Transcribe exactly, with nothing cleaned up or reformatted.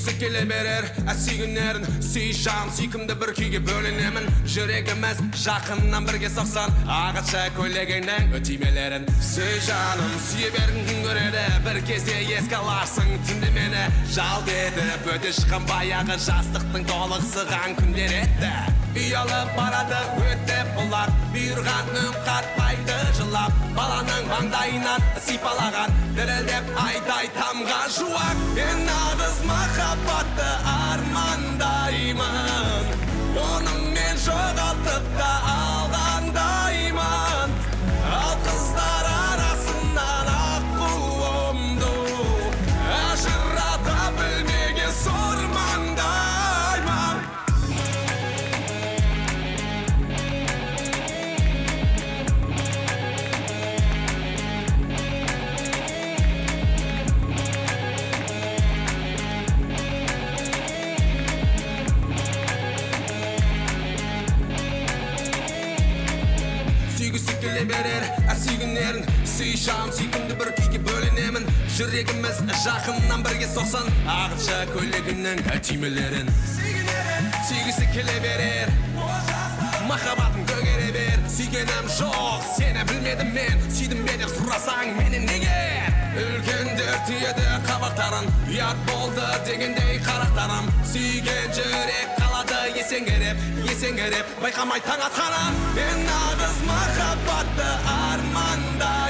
Сүйгісі келе берер әсүйгінерін сүйшам сүйкімді бір күйге бөлінемін жүрегіміз жақыннан бірге соқсан ағаша көйлегіңнің түймелерін сүй жаным сүйе бергін күн көреді бір кезде еске аларсың түнде мені жалт етіп өте шыққан баяғы жастықтың толықсыған күндер еді ұялып барады өтіп бұлақ бұйырған үн қатпайды жылап баланың маңдайынан сипалаған дірілдеп айдай тамған шуақ мен нағыз махаббатты армандаймын оның мен жоғалтып та алғандаймын ал қыздар арасынан аққуымды ажырата білмеген сормаңдаймын Сүйгісі келе берер әсүйгінерін сүйшам сүйкімді бір күйге бөлінемін жүрегіміз жақыннан бірге соқсан ағаша көйлегінің түймелерін сүйгісі келе берер махаббатын көгере бер сүйгенім жоқ сені білмедім мен сүйдім бе деп сұрасаң менен неге үлкендер түйеді қабақтарын ұят болды дегендей қарақтарым сүйген жүрек қалады есеңгіреп есеңгіреп байқамай таң атқанын мен нағыз махаббатты арманда